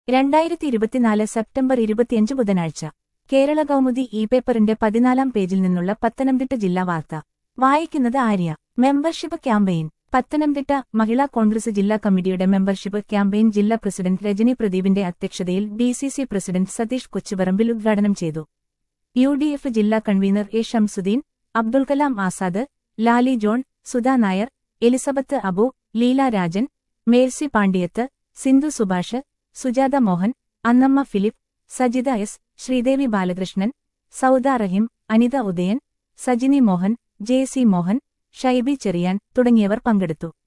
2024 September 25 ബുധനാഴ്ച കേരള കൗമുദി പേപ്പറിന്റെ 14-ാം പേജിൽ നിന്നുള്ള പത്തനംതിട്ട ജില്ലാ വാർത്ത വായിക്കുന്നത് ആര്യ. Membership campaign. പത്തനംതിട്ട മഹിളാ കോൺഗ്രസ് ജില്ലാ കമ്മിറ്റിയുടെ മെമ്പർഷിപ്പ് ക്യാമ്പയിൻ ജില്ലാ പ്രസിഡന്റ് രജനി പ്രദീപിന്റെ അധ്യക്ഷതയിൽ ഡിസിസി പ്രസിഡന്റ് സതീഷ് കൊച്ചുപറമ്പിൽ ഉദ്ഘാടനം ചെയ്തു. യുഡിഎഫ് ജില്ലാ convener A Shamsuddin, Abdul Kalam Azad, Lali John, Sudha Nair, Elizabeth Abu, Leela Rajan, Mercy Pandiyath, Sindhu Subhash, Sujatha Mohan, Annamma Philip, Sajitha S, Sreedevi Balakrishnan, Sauda Rahim, Anitha Udayan, Sajini Mohan, J C Mohan, Shaibi Cheriyan തുടങ്ങിയവർ പങ്കെടുത്തു.